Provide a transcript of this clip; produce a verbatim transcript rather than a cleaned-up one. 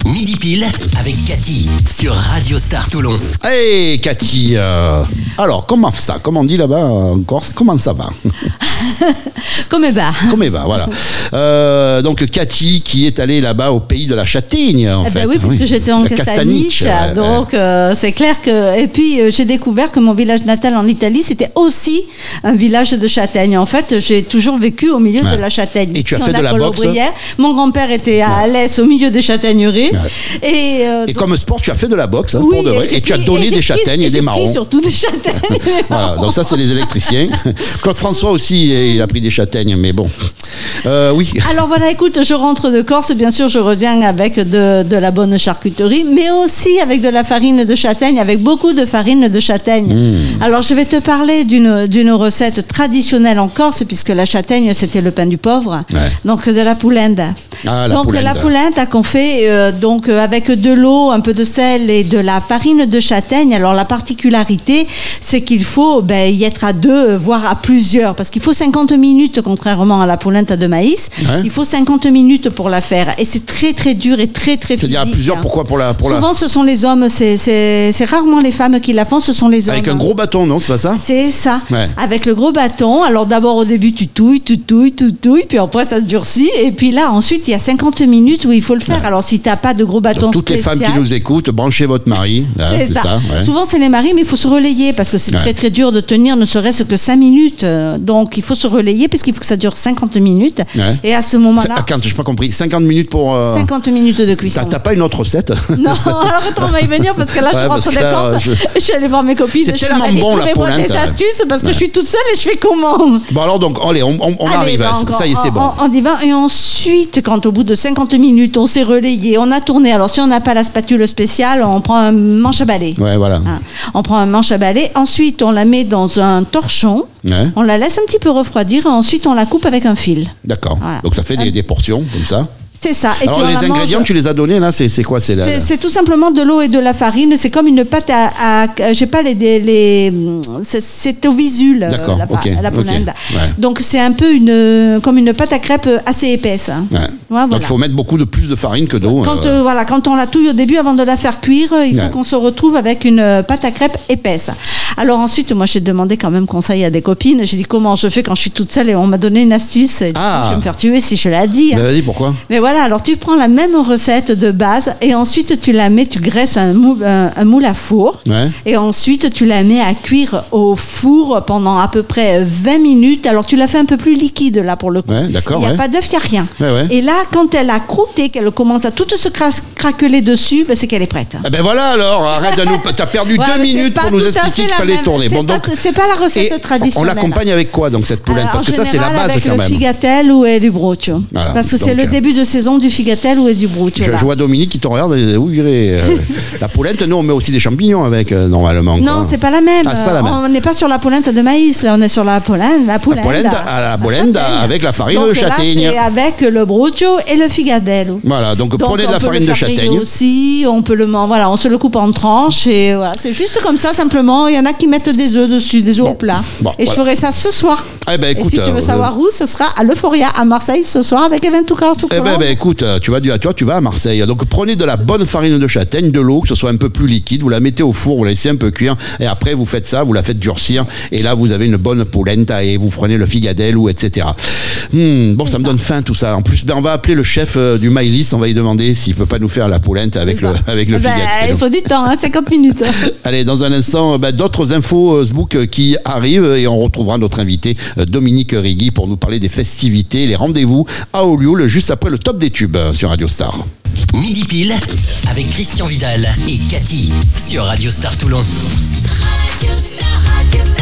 Midi Pile avec Cathy sur Radio Star Toulon. Hey Cathy, euh, alors comment ça, comme on dit là-bas en Corse, comment ça va? Come va. Come va, voilà. Euh, donc Cathy qui est allée là-bas au pays de la châtaigne en eh fait. Ben oui, puisque oui. j'étais en Castaniche, ouais, donc ouais. Euh, c'est clair que... Et puis euh, j'ai découvert que mon village natal en Italie, c'était aussi un village de châtaigne. En fait, j'ai toujours vécu au milieu ouais. de la châtaigne. Et tu as Ici, fait de la boxe? Mon grand-père était à ouais. Alès, au milieu des châtaigneries. Ouais. Et, euh, et donc... comme sport, tu as fait de la boxe, hein, oui, pour de vrai. Et, et tu as donné et des châtaignes et, et des marrons. Surtout des châtaignes. Voilà, donc ça, c'est les électriciens. Claude François aussi, il a pris des châtaignes, mais bon. Euh, oui. Alors voilà, écoute, je rentre de Corse, bien sûr, je reviens avec de, de la bonne charcuterie, mais aussi avec de la farine de châtaigne, avec beaucoup de farine de châtaigne. Mmh. Alors je vais te parler d'une, d'une recette traditionnelle en Corse, puisque la châtaigne, c'était le pain du pauvre. Ouais. Donc de la poulenda. Ah, la donc poulenda. la poulenda qu'on fait euh, donc avec de l'eau, un peu de sel et de la farine de châtaigne. Alors la particularité, c'est qu'il faut ben, y être à deux, voire à plusieurs, parce qu'il faut cinquante minutes, contrairement à la polenta de maïs. Ouais. Il faut cinquante minutes pour la faire, et c'est très très dur et très très physique. C'est-à-dire à plusieurs, pourquoi pour la pour Souvent, la... ce sont les hommes. C'est, c'est, c'est rarement les femmes qui la font, ce sont les hommes. Avec un gros bâton, non, c'est pas ça? C'est ça. Ouais. Avec le gros bâton. Alors d'abord au début, tu touilles, tu touilles, tu touilles, puis après ça se durcit, et puis là ensuite il y a cinquante minutes où il faut le faire. Ouais. Alors si t'as pas de gros bâton toutes spécial, les femmes qui nous écoutent, branchez votre mari. Là, c'est, c'est ça. ça ouais. Souvent c'est les maris, mais il faut se relayer parce que c'est ouais. très très dur de tenir, ne serait-ce que cinq minutes. Donc il faut se relayer puisqu'il faut que ça dure cinquante minutes. Ouais. Et à ce moment-là, quand j'ai pas compris, cinquante minutes pour euh... cinquante minutes de cuisson. T'as, t'as pas une autre recette? Non, alors attends, on va y venir parce que là, ouais, je rentre des Corses. Je... je suis allée voir mes copines. C'est tellement bon la polenta. Des astuces parce que ouais. je suis toute seule et je fais comment? Bon alors donc, allez, on, on, on allez, arrive. Bah, ça y est, c'est bon. On, on y va. Et ensuite, quand au bout de cinquante minutes, on s'est relayé, on a tourné. Alors si on n'a pas la spatule spéciale, on prend un manche à balai. Ouais, voilà. Hein. On prend un manche à balai. Ensuite, on la met dans un torchon. Ouais. On la laisse un petit peu refroidir. Et ensuite, on la coupe avec un fil. D'accord. Voilà. Donc ça fait des, des portions comme ça. C'est ça. Et alors puis les ingrédients, mange... tu les as donnés là, c'est, c'est quoi c'est, la... c'est, c'est tout simplement de l'eau et de la farine. C'est comme une pâte à, à je sais pas les, les c'est, c'est au visuel. D'accord. La, okay. la polenta. Okay. Ouais. Donc c'est un peu une comme une pâte à crêpes assez épaisse. Ouais. Ouais, voilà. Donc il faut mettre beaucoup de plus de farine que d'eau. Quand euh... Euh, voilà, quand on la touille au début avant de la faire cuire, il faut ouais. qu'on se retrouve avec une pâte à crêpes épaisse. Alors ensuite, moi j'ai demandé quand même conseil à des copines. J'ai dit comment je fais quand je suis toute seule et on m'a donné une astuce. Et ah. Je vais me faire tuer si je la dis. Mais vas-y, pourquoi? Mais voilà, alors tu prends la même recette de base et ensuite tu la mets, tu graisses un moule, un, un moule à four ouais. et ensuite tu la mets à cuire au four pendant à peu près vingt minutes. Alors tu la fais un peu plus liquide là pour le coup. Ouais, d'accord, il n'y a ouais. pas d'œuf, il n'y a rien. Ouais, ouais. Et là, quand elle a croûté, qu'elle commence à tout se cra- craqueler dessus, ben c'est qu'elle est prête. Eh ben voilà alors, arrête de nous. T'as perdu ouais, deux minutes pour nous expliquer qu'il fallait même. tourner. C'est, bon, pas, donc, c'est pas la recette traditionnelle. On l'accompagne avec quoi donc cette poulette? Parce que ça c'est la base avec quand le même. Figatello ou du bruccio. Voilà, parce que donc, c'est le début de saison du Figatello et du bruccio. Je, je vois Dominique qui te regarde. Où irait euh, la polente? Nous on met aussi des champignons avec euh, normalement. Non, quoi. c'est pas la même. Ah, c'est pas la même. On n'est pas sur la polenta de maïs. Là, on est sur la polenta. La polenta, la polenta à la polenta avec la farine donc, de châtaigne. Là, c'est avec le bruccio et le Figatello. Voilà, donc, donc prenez de la farine de châtaigne. Aussi, on peut le, voilà, on se le coupe en tranches et voilà, c'est juste comme ça simplement. Il y en a qui mettent des œufs dessus, des œufs bon. au plat. Bon, et voilà. Je ferai ça ce soir. Eh ben, écoute, et si tu veux euh, savoir où, ce sera à l'Euphoria à Marseille ce soir avec Eventu Corse. Eh ben, ben écoute, tu vas à toi, tu vas à Marseille. Donc prenez de la bonne farine de châtaigne, de l'eau, que ce soit un peu plus liquide, vous la mettez au four, vous la laissez un peu cuire, et après vous faites ça, vous la faites durcir, et là vous avez une bonne polenta, et vous prenez le figatello, et cetera. Hmm, bon, c'est ça me ça. donne faim tout ça. En plus, ben, on va appeler le chef euh, du Maïlis, on va lui demander s'il peut pas nous faire la polenta avec le, avec le ben, figatello. Il faut du temps, hein, cinquante minutes. Allez, dans un instant, ben, d'autres infos euh, Sbook qui arrivent, et on retrouvera notre invité euh, Dominique Rigui pour nous parler des festivités, les rendez-vous à Olioul, juste après le top des tubes euh, sur Radio Star. Midi Pile avec Christian Vidal et Cathy sur Radio Star Toulon. Radio Star. Radio Star.